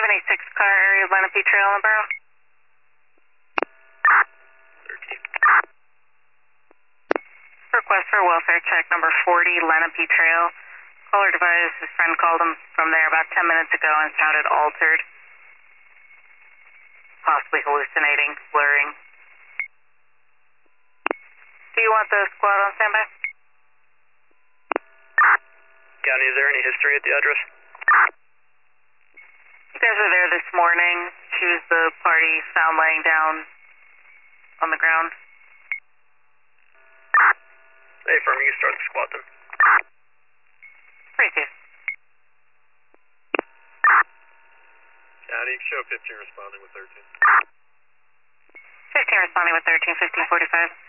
26 car area, Lenape Trail in the borough. 13. Request for welfare check number 40, Lenape Trail. Caller device, his friend called him from there about 10 minutes ago and sounded altered. Possibly hallucinating, blurring. Do you want the squad on standby? County, is there any history at the address? You guys were there this morning. She was the party found laying down on the ground. Hey, firm, you can start the squad then. Pretty. County, you can show 15 responding with 13. 15 responding with 13, 1545.